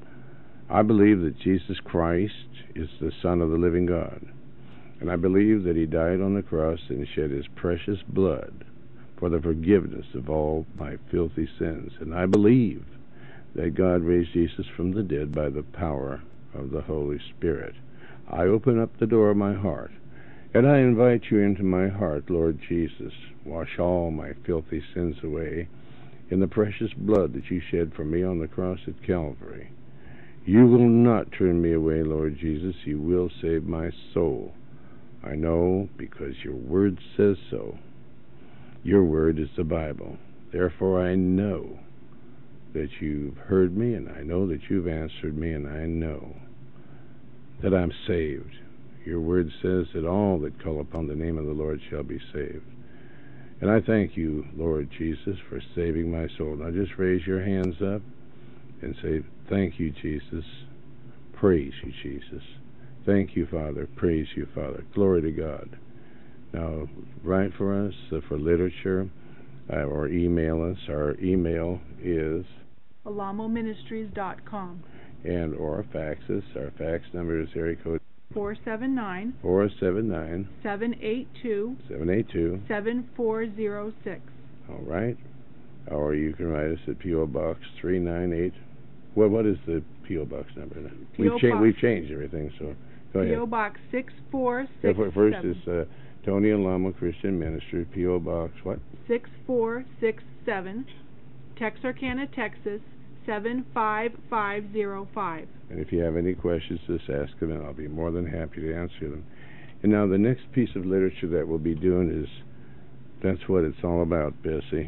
I believe that Jesus Christ is the Son of the living God, and I believe that he died on the cross and shed his precious blood for the forgiveness of all my filthy sins. And I believe that God raised Jesus from the dead by the power of the Holy Spirit. I open up the door of my heart, and I invite you into my heart, Lord Jesus. Wash all my filthy sins away in the precious blood that you shed for me on the cross at Calvary. You will not turn me away, Lord Jesus. You will save my soul. I know because your word says so. Your word is the Bible. Therefore, I know that you've heard me, and I know that you've answered me, and I know that I'm saved. Your word says that all that call upon the name of the Lord shall be saved. And I thank you, Lord Jesus, for saving my soul. Now just raise your hands up and say, thank you, Jesus. Praise you, Jesus. Thank you, Father. Praise you, Father. Glory to God. Now, write for us uh, for literature uh, or email us. Our email is alamo ministries dot com. And or fax us. Our fax number is area code four seven nine, four seven nine, seven eight two, seven eight two, seven four zero six. All right. Or you can write us at P O Box three nine eight. Well, what is the P O Box number? We've, cha- we've changed everything, so go ahead. P O Box six four six seven. First is uh, Tony Alamo Christian Ministry, P O Box what? six four six seven, Texarkana, Texas seven five five zero five. And if you have any questions, just ask them, and I'll be more than happy to answer them. And now the next piece of literature that we'll be doing is, that's what it's all about, Bessie.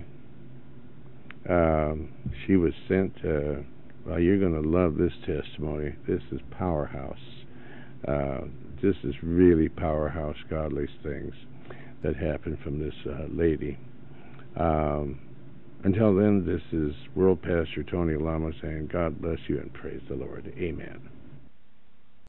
Um, she was sent, uh, well, you're going to love this testimony. This is powerhouse. Uh, this is really powerhouse godly things that happened from this uh, lady. Um, until then, this is World Pastor Tony Alamo saying, God bless you and praise the Lord. Amen.